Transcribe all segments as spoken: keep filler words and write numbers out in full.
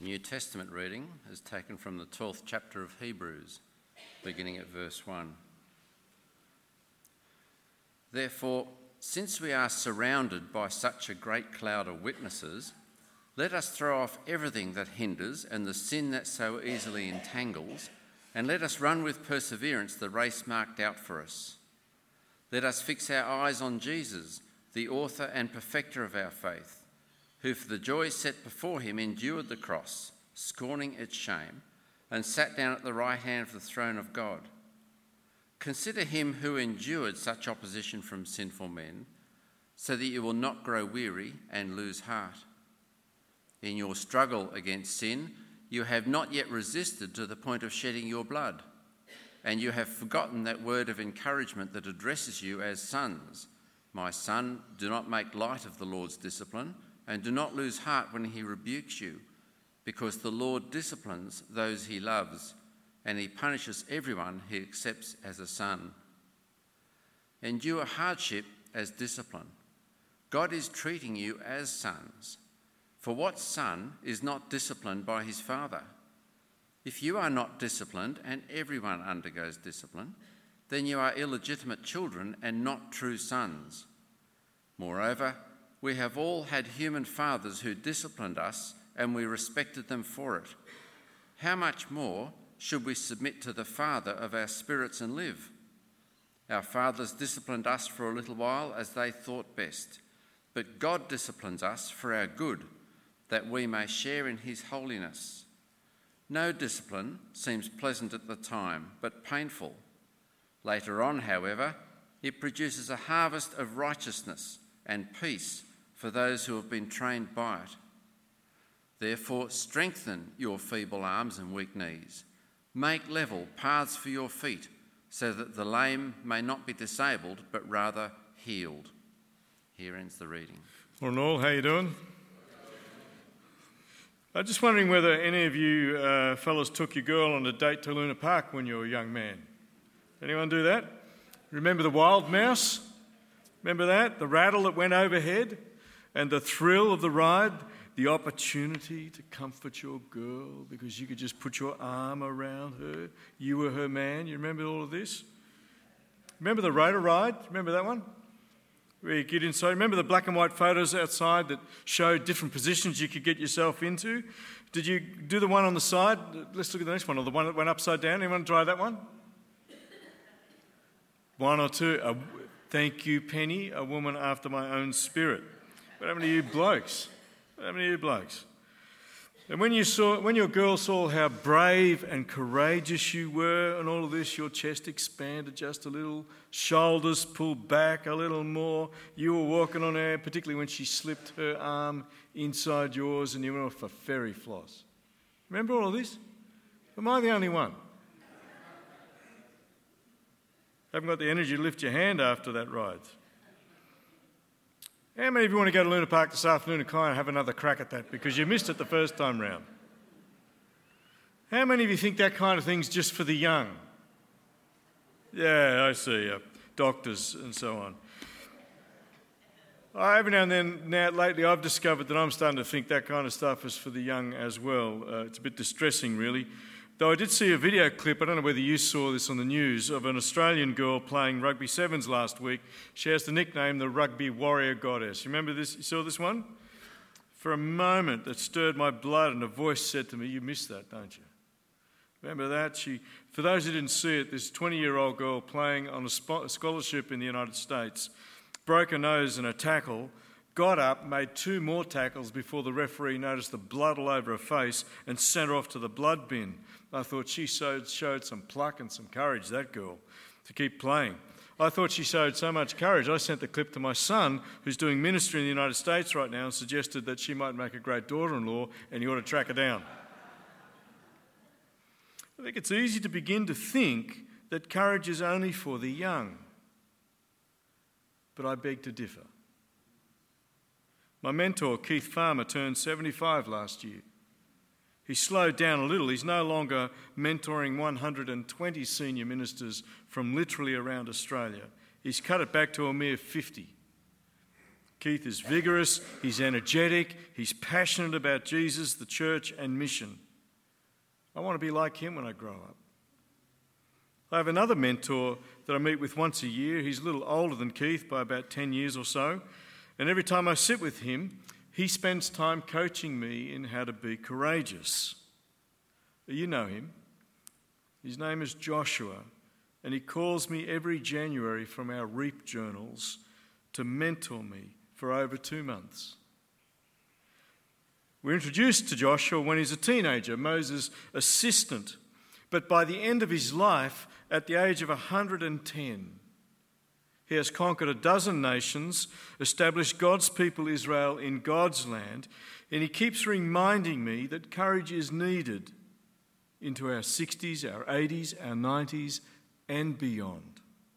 New Testament reading is taken from the twelfth chapter of Hebrews, beginning at verse one. Therefore, since we are surrounded by such a great cloud of witnesses, let us throw off everything that hinders and the sin that so easily entangles, and let us run with perseverance the race marked out for us. Let us fix our eyes on Jesus, the author and perfecter of our faith, who for the joy set before him endured the cross, scorning its shame, and sat down at the right hand of the throne of God. Consider him who endured such opposition from sinful men, so that you will not grow weary and lose heart. In your struggle against sin, you have not yet resisted to the point of shedding your blood, and you have forgotten that word of encouragement that addresses you as sons. My son, do not make light of the Lord's discipline, and do not lose heart when he rebukes you, because the Lord disciplines those he loves, and he punishes everyone he accepts as a son. Endure hardship as discipline. God is treating you as sons. For what son is not disciplined by his father? If you are not disciplined, and everyone undergoes discipline, then you are illegitimate children and not true sons. Moreover, we have all had human fathers who disciplined us, and we respected them for it. How much more should we submit to the Father of our spirits and live? Our fathers disciplined us for a little while as they thought best, but God disciplines us for our good, that we may share in his holiness. No discipline seems pleasant at the time, but painful. Later on, however, it produces a harvest of righteousness and peace for those who have been trained by it. Therefore, strengthen your feeble arms and weak knees. Make level paths for your feet, so that the lame may not be disabled, but rather healed. Here ends the reading. Morning all, how you doing? I'm just wondering whether any of you uh, fellas took your girl on a date to Luna Park when you were a young man. Anyone do that? Remember the wild mouse? Remember that? The rattle that went overhead? And the thrill of the ride? The opportunity to comfort your girl because you could just put your arm around her. You were her man. You remember all of this? Remember the rotor ride? Remember that one? Where you get inside. Remember the black and white photos outside that showed different positions you could get yourself into? Did you do the one on the side? Let's look at the next one, or the one that went upside down. Anyone try that one? One or two. Uh, thank you, Penny, a woman after my own spirit. What happened to you blokes? What happened to you blokes? And when you saw, when your girl saw how brave and courageous you were and all of this, your chest expanded just a little, shoulders pulled back a little more. You were walking on air, particularly when she slipped her arm inside yours and you went off for fairy floss. Remember all of this? Am I the only one? Haven't got the energy to lift your hand after that ride. How many of you want to go to Luna Park this afternoon and kind of have another crack at that because you missed it the first time round? How many of you think that kind of thing's just for the young? Yeah, I see. Uh, doctors and so on. Uh, every now and then, now lately, I've discovered that I'm starting to think that kind of stuff is for the young as well. Uh, it's a bit distressing, really. Though I did see a video clip, I don't know whether you saw this on the news, of an Australian girl playing rugby sevens last week. She has the nickname the Rugby Warrior Goddess. You remember this? You saw this one? For a moment, it stirred my blood and a voice said to me, you missed that, don't you? Remember that? She, for those who didn't see it, this twenty-year-old girl playing on a, spo- a scholarship in the United States, broke her nose in a tackle, got up, made two more tackles before the referee noticed the blood all over her face and sent her off to the blood bin. I thought she showed, showed some pluck and some courage, that girl, to keep playing. I thought she showed so much courage, I sent the clip to my son, who's doing ministry in the United States right now, and suggested that she might make a great daughter-in-law and he ought to track her down. I think it's easy to begin to think that courage is only for the young. But I beg to differ. My mentor, Keith Farmer, turned seventy-five last year. He slowed down a little. He's no longer mentoring one hundred twenty senior ministers from literally around Australia. He's cut it back to a mere fifty. Keith is vigorous, he's energetic, he's passionate about Jesus, the church, and mission. I want to be like him when I grow up. I have another mentor that I meet with once a year. He's a little older than Keith by about ten years or so. And every time I sit with him, he spends time coaching me in how to be courageous. You know him. His name is Joshua, and he calls me every January from our REAP journals to mentor me for over two months. We're introduced to Joshua when he's a teenager, Moses' assistant. But by the end of his life, at the age of one hundred ten, he has conquered a dozen nations, established God's people Israel in God's land, and he keeps reminding me that courage is needed into our sixties, our eighties, our nineties, and beyond.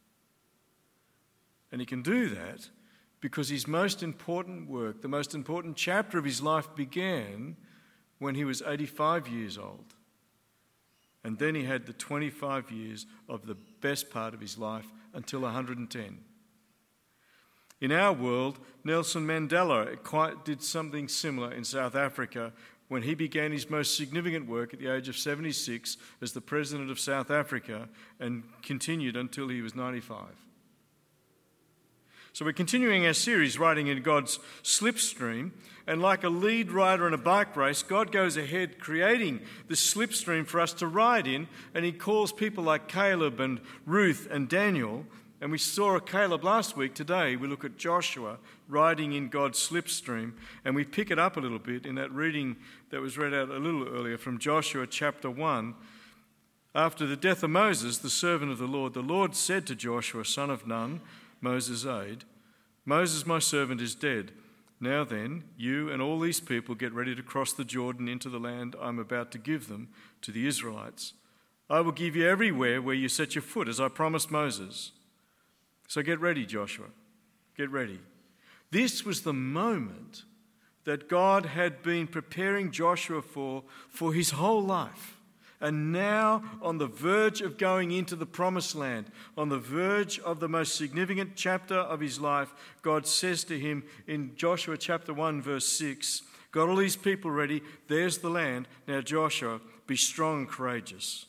And he can do that because his most important work, the most important chapter of his life, began when he was eighty-five years old. And then he had the twenty-five years of the best part of his life until one hundred ten. In our world, Nelson Mandela quite did something similar in South Africa when he began his most significant work at the age of seventy-six as the President of South Africa and continued until he was ninety-five. So we're continuing our series, Riding in God's Slipstream, and like a lead rider in a bike race, God goes ahead creating this slipstream for us to ride in, and he calls people like Caleb and Ruth and Daniel, and we saw Caleb last week. Today we look at Joshua riding in God's slipstream, and we pick it up a little bit in that reading that was read out a little earlier from Joshua chapter one. After the death of Moses, the servant of the Lord, the Lord said to Joshua, son of Nun, Moses' aide, Moses, my servant, is dead. Now then, you and all these people get ready to cross the Jordan into the land I'm about to give them to the Israelites. I will give you everywhere where you set your foot, as I promised Moses. So get ready, Joshua. Get ready. This was the moment that God had been preparing Joshua for for his whole life. And now, on the verge of going into the promised land, on the verge of the most significant chapter of his life, God says to him in Joshua chapter one, verse six, got all these people ready, there's the land. Now, Joshua, be strong and courageous.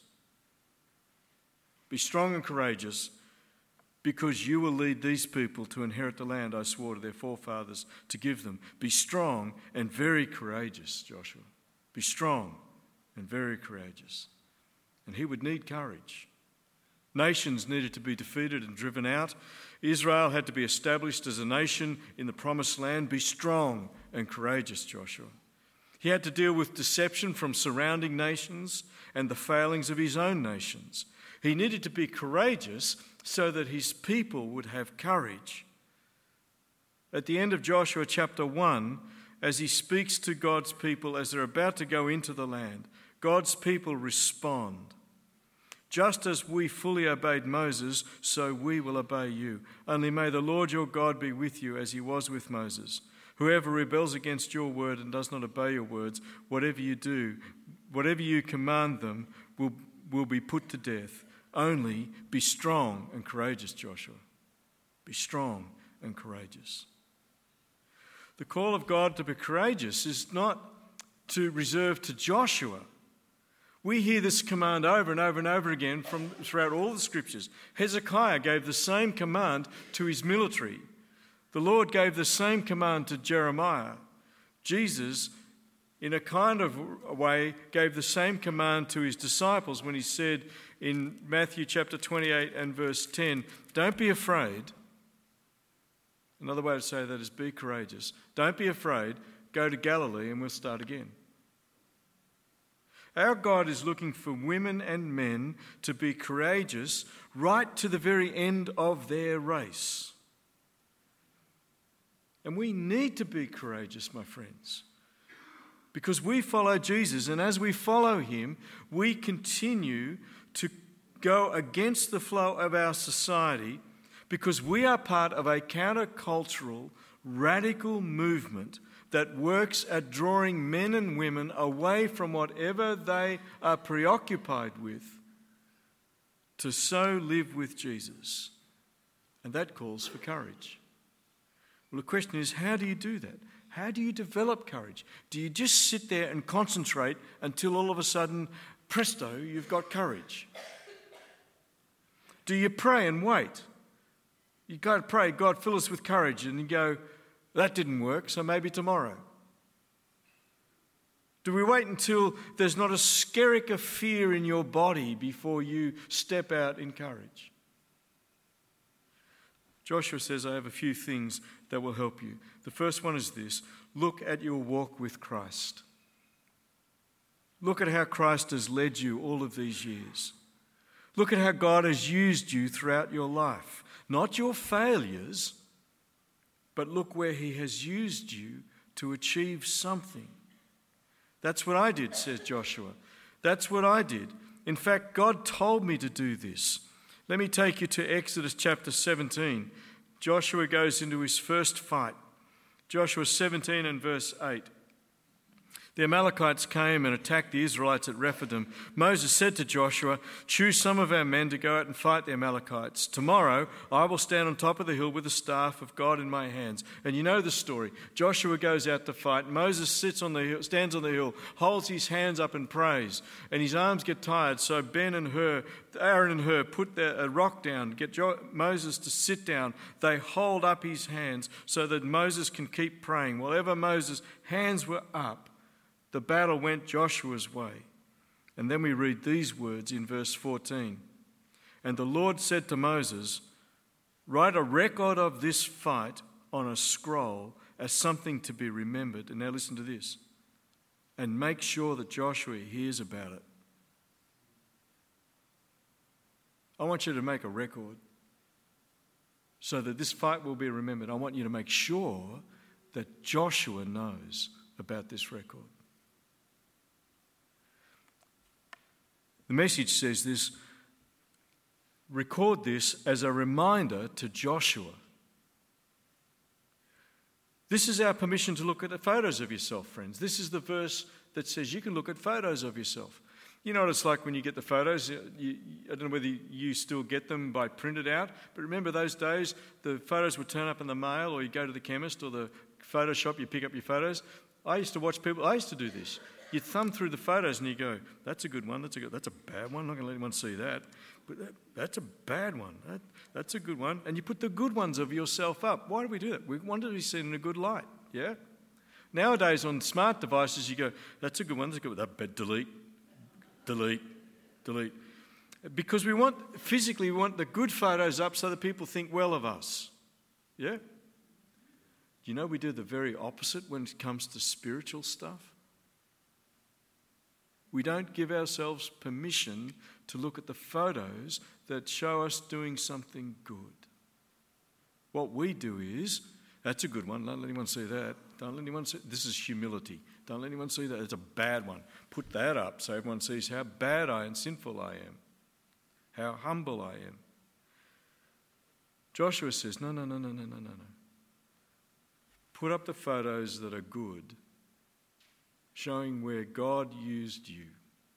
Be strong and courageous, because you will lead these people to inherit the land I swore to their forefathers to give them. Be strong and very courageous, Joshua. Be strong and very courageous. And he would need courage. Nations needed to be defeated and driven out. Israel had to be established as a nation in the promised land. Be strong and courageous, Joshua. He had to deal with deception from surrounding nations and the failings of his own nations. He needed to be courageous so that his people would have courage. At the end of Joshua chapter one, as he speaks to God's people as they're about to go into the land, God's people respond. Just as we fully obeyed Moses, so we will obey you. Only may the Lord your God be with you as he was with Moses. Whoever rebels against your word and does not obey your words, whatever you do, whatever you command them, will, will be put to death. Only be strong and courageous, Joshua. Be strong and courageous. The call of God to be courageous is not to reserve to Joshua. We hear this command over and over and over again from throughout all the scriptures. Hezekiah gave the same command to his military. The Lord gave the same command to Jeremiah. Jesus, in a kind of way, gave the same command to his disciples when he said in Matthew chapter twenty-eight and verse ten, don't be afraid. Another way to say that is be courageous. Don't be afraid. Go to Galilee and we'll start again. Our God is looking for women and men to be courageous right to the very end of their race. And we need to be courageous, my friends, because we follow Jesus, and as we follow him, we continue to go against the flow of our society because we are part of a countercultural, radical movement that works at drawing men and women away from whatever they are preoccupied with to so live with Jesus. And that calls for courage. Well, the question is, how do you do that? How do you develop courage? Do you just sit there and concentrate until all of a sudden, presto, you've got courage? Do you pray and wait? You go to pray, God, fill us with courage, and you go, that didn't work, so maybe tomorrow. Do we wait until there's not a skerrick of fear in your body before you step out in courage? Joshua says, I have a few things that will help you. The first one is this: look at your walk with Christ. Look at how Christ has led you all of these years. Look at how God has used you throughout your life. Not your failures, but look where he has used you to achieve something. That's what I did, says Joshua. That's what I did. In fact, God told me to do this. Let me take you to Exodus chapter seventeen. Joshua goes into his first fight. Joshua seventeen and verse eight. The Amalekites came and attacked the Israelites at Rephidim. Moses said to Joshua, choose some of our men to go out and fight the Amalekites. Tomorrow I will stand on top of the hill with the staff of God in my hands. And you know the story. Joshua goes out to fight. Moses sits on the hill, stands on the hill, holds his hands up and prays. And his arms get tired. So Ben and Hur, Aaron and Hur put their, a rock down, get jo- Moses to sit down. They hold up his hands so that Moses can keep praying. Whenever Moses' hands were up, the battle went Joshua's way. And then we read these words in verse fourteen. And the Lord said to Moses, write a record of this fight on a scroll as something to be remembered. And now listen to this. And make sure that Joshua hears about it. I want you to make a record so that this fight will be remembered. I want you to make sure that Joshua knows about this record. The Message says this: record this as a reminder to Joshua. This is our permission to look at the photos of yourself, friends. This is the verse that says you can look at photos of yourself. You know what it's like when you get the photos? You, you, I don't know whether you still get them by printed out, but remember those days, the photos would turn up in the mail, or you go to the chemist or the photo shop, you pick up your photos. I used to watch people, I used to do this. You thumb through the photos and you go, that's a good one, that's a good, that's a bad one, I'm not going to let anyone see that. But that, that's a bad one, that, that's a good one. And you put the good ones of yourself up. Why do we do that? We want to be seen in a good light, yeah? Nowadays on smart devices, you go, that's a good one, that's a good one, that, but delete, delete, delete. Because we want, physically, we want the good photos up so that people think well of us, yeah? You know, we do the very opposite when it comes to spiritual stuff. We don't give ourselves permission to look at the photos that show us doing something good. What we do is, that's a good one, don't let anyone see that. Don't let anyone see, this is humility. Don't let anyone see that, it's a bad one. Put that up so everyone sees how bad I and sinful I am, how humble I am. Joshua says, no, no, no, no, no, no, no, no. Put up the photos that are good, showing where God used you.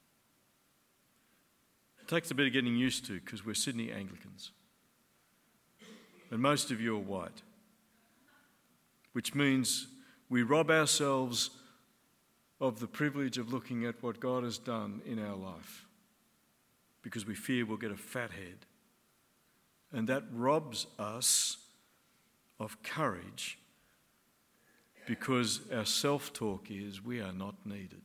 It takes a bit of getting used to because we're Sydney Anglicans. And most of you are white, which means we rob ourselves of the privilege of looking at what God has done in our life because we fear we'll get a fat head. And that robs us of courage because our self-talk is we are not needed.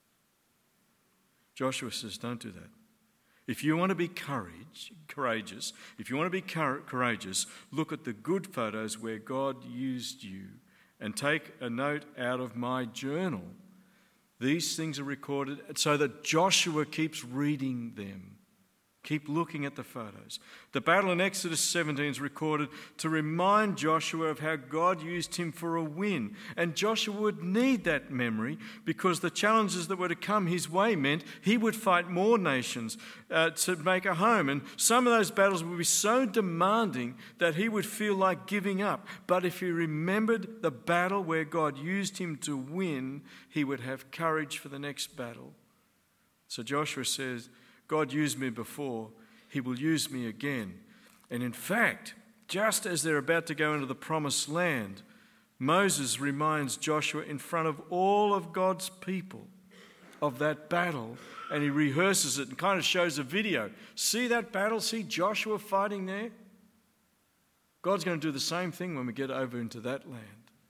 Joshua says, don't do that. If you want to be courage, courageous, if you want to be courageous, look at the good photos where God used you and take a note out of my journal. These things are recorded so that Joshua keeps reading them. Keep looking at the photos. The battle in Exodus seventeen is recorded to remind Joshua of how God used him for a win. And Joshua would need that memory because the challenges that were to come his way meant he would fight more nations uh, to make a home. And some of those battles would be so demanding that he would feel like giving up. But if he remembered the battle where God used him to win, he would have courage for the next battle. So Joshua says, God used me before, he will use me again. And in fact, just as they're about to go into the promised land, Moses reminds Joshua in front of all of God's people of that battle, and he rehearses it and kind of shows a video. See that battle? See Joshua fighting there? God's going to do the same thing when we get over into that land.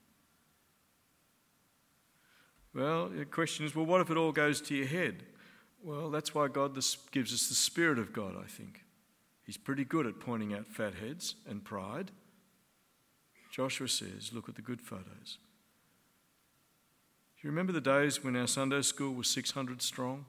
Well, the question is, well, what if it all goes to your head? Well, that's why God gives us the Spirit of God, I think. He's pretty good at pointing out fat heads and pride. Joshua says, look at the good photos. Do you remember the days when our Sunday school was six hundred strong?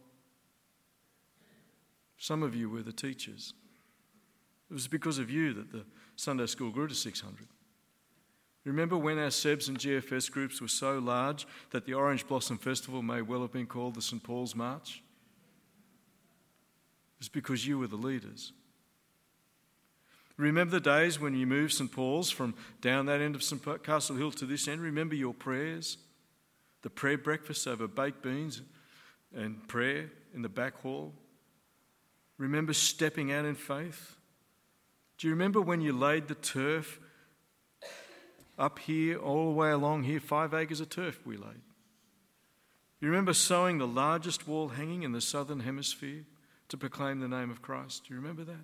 Some of you were the teachers. It was because of you that the Sunday school grew to six hundred. Remember when our S E B S and G F S groups were so large that the Orange Blossom Festival may well have been called the St Paul's March? It was because you were the leaders. Remember the days when you moved St Paul's from down that end of St Castle Hill to this end? Remember your prayers? The prayer breakfast over baked beans and prayer in the back hall? Remember stepping out in faith? Do you remember when you laid the turf up here, all the way along here, five acres of turf we laid? You remember sowing the largest wall hanging in the southern hemisphere to proclaim the name of Christ? Do you remember that?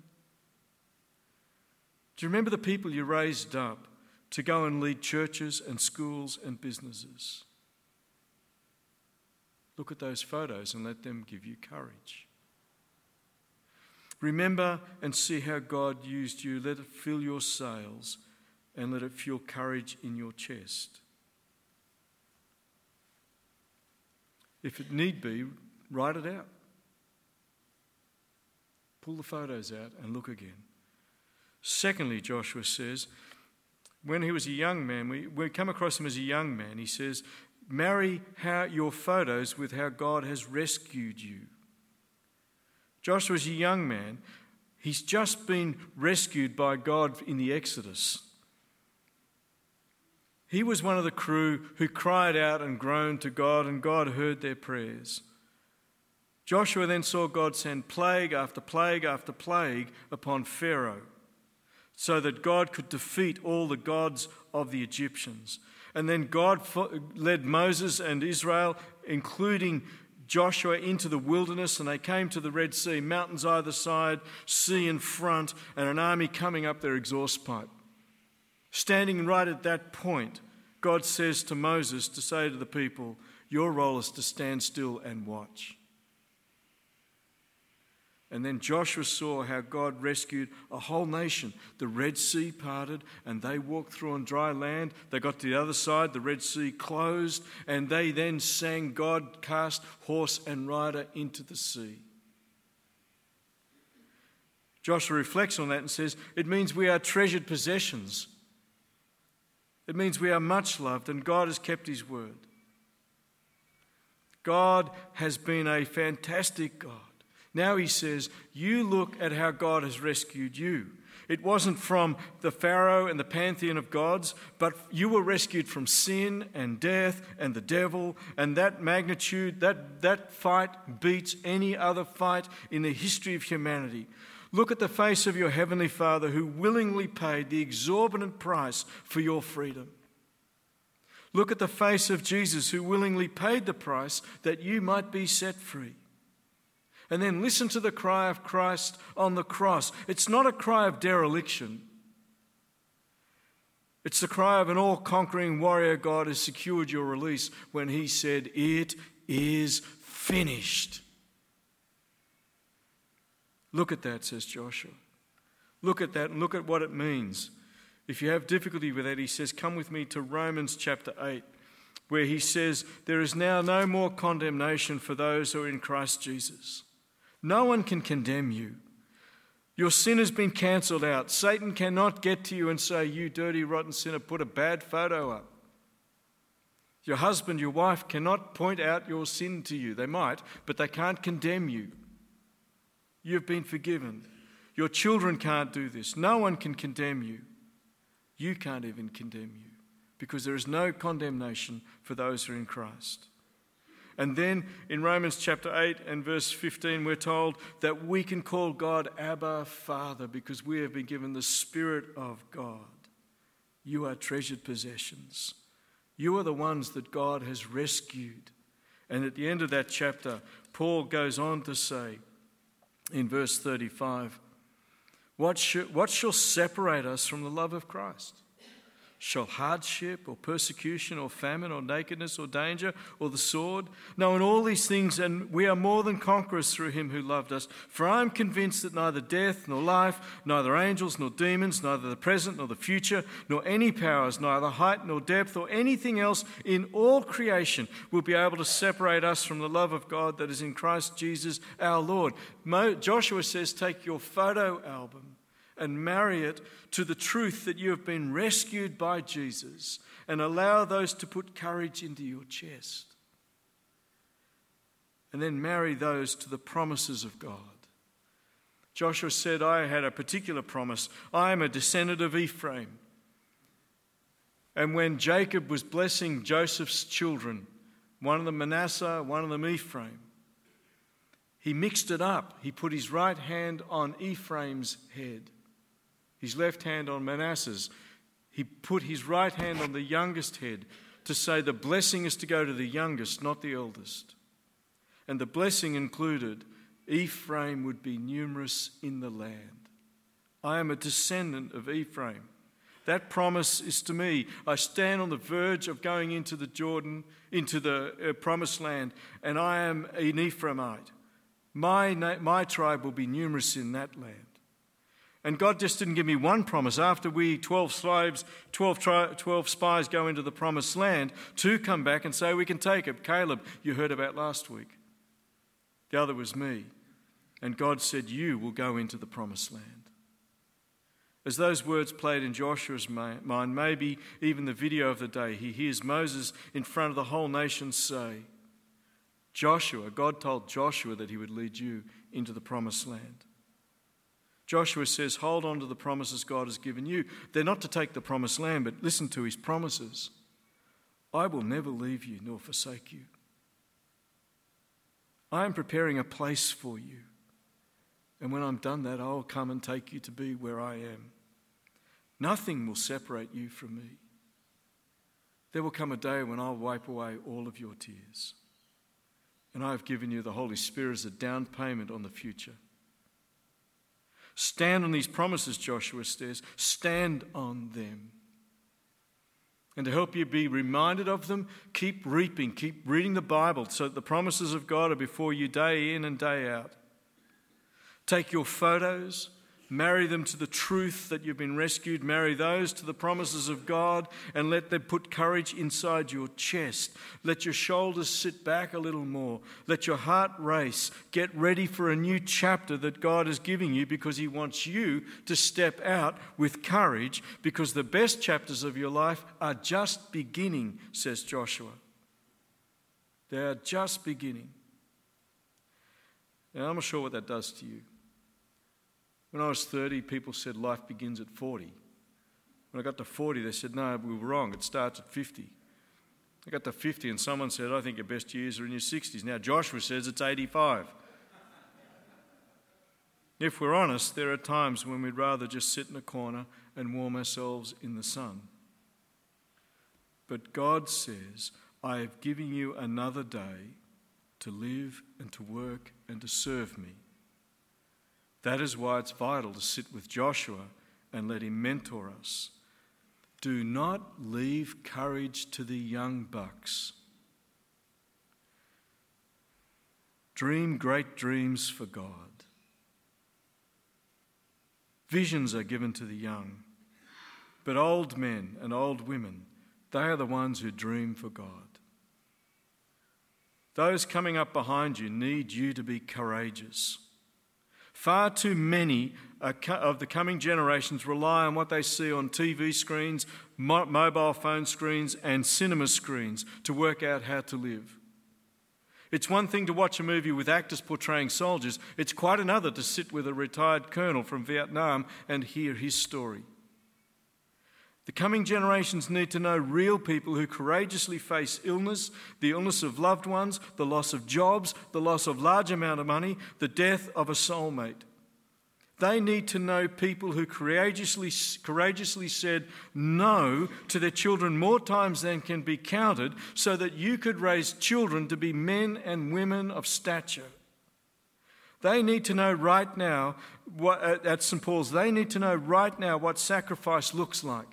Do you remember the people you raised up to go and lead churches and schools and businesses? Look at those photos and let them give you courage. Remember and see how God used you. Let it fill your sails and let it fuel courage in your chest. If it need be, write it out. Pull the photos out and look again. Secondly, Joshua says, when he was a young man, we, we come across him as a young man, he says, marry how your photos with how God has rescued you. Joshua's a young man. He's just been rescued by God in the Exodus. He was one of the crew who cried out and groaned to God, and God heard their prayers. Joshua then saw God send plague after plague after plague upon Pharaoh, so that God could defeat all the gods of the Egyptians. And then God led Moses and Israel, including Joshua, into the wilderness, and they came to the Red Sea, mountains either side, sea in front, and an army coming up their exhaust pipe. Standing right at that point, God says to Moses to say to the people, your role is to stand still and watch. And then Joshua saw how God rescued a whole nation. The Red Sea parted and they walked through on dry land. They got to the other side, the Red Sea closed, and they then sang, God cast horse and rider into the sea. Joshua reflects on that and says, it means we are treasured possessions. It means we are much loved and God has kept his word. God has been a fantastic God. Now he says, you look at how God has rescued you. It wasn't from the Pharaoh and the pantheon of gods, but you were rescued from sin and death and the devil, and that magnitude, that, that fight beats any other fight in the history of humanity. Look at the face of your heavenly Father who willingly paid the exorbitant price for your freedom. Look at the face of Jesus who willingly paid the price that you might be set free. And then listen to the cry of Christ on the cross. It's not a cry of dereliction. It's the cry of an all-conquering warrior. God has secured your release when he said, it is finished. Look at that, says Joshua. Look at that and look at what it means. If you have difficulty with that, he says, come with me to Romans chapter eight, where he says, there is now no more condemnation for those who are in Christ Jesus. No one can condemn you. Your sin has been cancelled out. Satan cannot get to you and say, you dirty, rotten sinner, put a bad photo up. Your husband, your wife cannot point out your sin to you. They might, but they can't condemn you. You've been forgiven. Your children can't do this. No one can condemn you. You can't even condemn you because there is no condemnation for those who are in Christ. And then in Romans chapter eight and verse fifteen, we're told that we can call God Abba, Father, because we have been given the Spirit of God. You are treasured possessions. You are the ones that God has rescued. And at the end of that chapter, Paul goes on to say in verse thirty-five, What, sh- what shall separate us from the love of Christ? Shall hardship or persecution or famine or nakedness or danger or the sword? No, in all these things, and we are more than conquerors through him who loved us. For I am convinced that neither death nor life, neither angels nor demons, neither the present nor the future, nor any powers, neither height nor depth or anything else in all creation will be able to separate us from the love of God that is in Christ Jesus our Lord. Mo- Joshua says, take your photo album and marry it to the truth that you have been rescued by Jesus, and allow those to put courage into your chest. And then marry those to the promises of God. Joshua said, I had a particular promise. I am a descendant of Ephraim. And when Jacob was blessing Joseph's children, one of them Manasseh, one of them Ephraim, he mixed it up. He put his right hand on Ephraim's head, his left hand on Manasseh's. He put his right hand on the youngest head to say the blessing is to go to the youngest, not the eldest. And the blessing included Ephraim would be numerous in the land. I am a descendant of Ephraim. That promise is to me. I stand on the verge of going into the Jordan, into the uh, promised land, and I am an Ephraimite. My, na- my tribe will be numerous in that land. And God just didn't give me one promise. After we, twelve spies, twelve, tri- twelve spies go into the promised land, two come back and say, we can take it. Caleb, you heard about last week. The other was me. And God said, you will go into the promised land. As those words played in Joshua's mind, maybe even the video of the day, he hears Moses in front of the whole nation say, Joshua, God told Joshua that he would lead you into the promised land. Joshua says, hold on to the promises God has given you. They're not to take the promised land, but listen to his promises. I will never leave you nor forsake you. I am preparing a place for you. And when I'm done that, I will come and take you to be where I am. Nothing will separate you from me. There will come a day when I'll wipe away all of your tears. And I have given you the Holy Spirit as a down payment on the future. Stand on these promises, Joshua says. Stand on them. And to help you be reminded of them, keep reaping, keep reading the Bible so that the promises of God are before you day in and day out. Take your photos, marry them to the truth that you've been rescued, marry those to the promises of God, and let them put courage inside your chest. Let your shoulders sit back a little more. Let your heart race. Get ready for a new chapter that God is giving you, because he wants you to step out with courage, because the best chapters of your life are just beginning, says Joshua. They are just beginning. Now, I'm not sure what that does to you. When I was thirty, people said life begins at forty. When I got to forty, they said, no, we were wrong. It starts at fifty. I got to fifty and someone said, I think your best years are in your sixties. Now Joshua says it's eighty-five. If we're honest, there are times when we'd rather just sit in a corner and warm ourselves in the sun. But God says, I have given you another day to live and to work and to serve me. That is why it's vital to sit with Joshua and let him mentor us. Do not leave courage to the young bucks. Dream great dreams for God. Visions are given to the young, but old men and old women, they are the ones who dream for God. Those coming up behind you need you to be courageous. Far too many of the coming generations rely on what they see on T V screens, mobile phone screens, and cinema screens to work out how to live. It's one thing to watch a movie with actors portraying soldiers. It's quite another to sit with a retired colonel from Vietnam and hear his story. The coming generations need to know real people who courageously face illness, the illness of loved ones, the loss of jobs, the loss of large amount of money, the death of a soulmate. They need to know people who courageously, courageously said no to their children more times than can be counted so that you could raise children to be men and women of stature. They need to know right now, what, at Saint Paul's, they need to know right now what sacrifice looks like.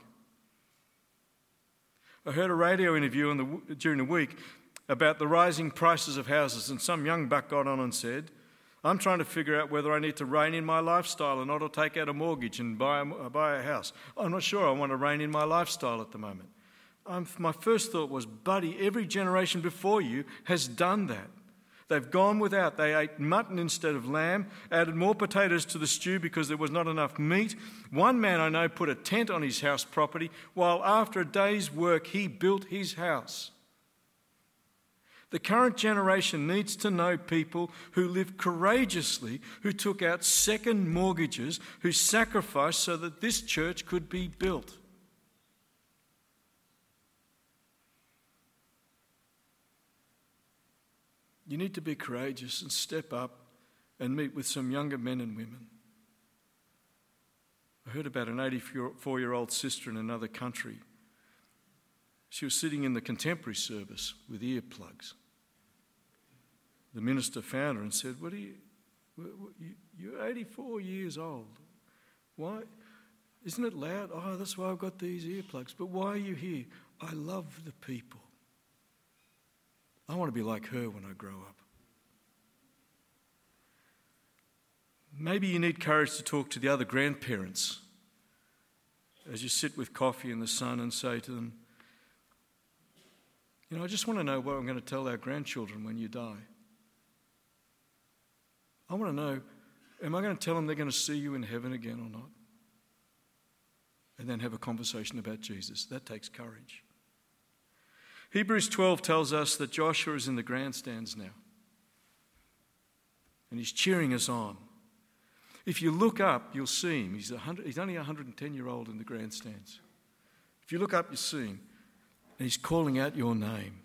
I heard a radio interview in the, during the week about the rising prices of houses, and some young buck got on and said, I'm trying to figure out whether I need to rein in my lifestyle or not, or take out a mortgage and buy a, buy a house. I'm not sure I want to rein in my lifestyle at the moment. I'm, my first thought was, buddy, every generation before you has done that. They've gone without. They ate mutton instead of lamb, added more potatoes to the stew because there was not enough meat. One man I know put a tent on his house property, while after a day's work he built his house. The current generation needs to know people who lived courageously, who took out second mortgages, who sacrificed so that this church could be built. You need to be courageous and step up and meet with some younger men and women. I heard about an eighty-four-year-old sister in another country. She was sitting in the contemporary service with earplugs. The minister found her and said, "What are you? You're eighty-four years old. Why? Isn't it loud? Oh, that's why I've got these earplugs. But why are you here? I love the people. I want to be like her when I grow up." Maybe you need courage to talk to the other grandparents as you sit with coffee in the sun and say to them, you know, I just want to know what I'm going to tell our grandchildren when you die. I want to know, am I going to tell them they're going to see you in heaven again or not? And then have a conversation about Jesus. That takes courage. Hebrews twelve tells us that Joshua is in the grandstands now. And he's cheering us on. If you look up, you'll see him. He's, one hundred, he's only a one hundred ten-year-old in the grandstands. If you look up, you see him. And he's calling out your name.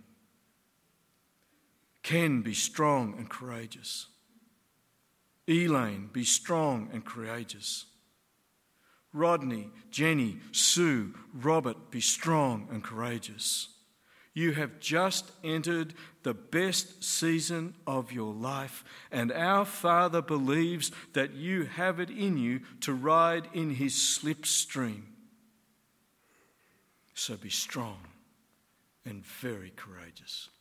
Ken, be strong and courageous. Elaine, be strong and courageous. Rodney, Jenny, Sue, Robert, be strong and courageous. You have just entered the best season of your life, and our Father believes that you have it in you to ride in his slipstream. So be strong and very courageous.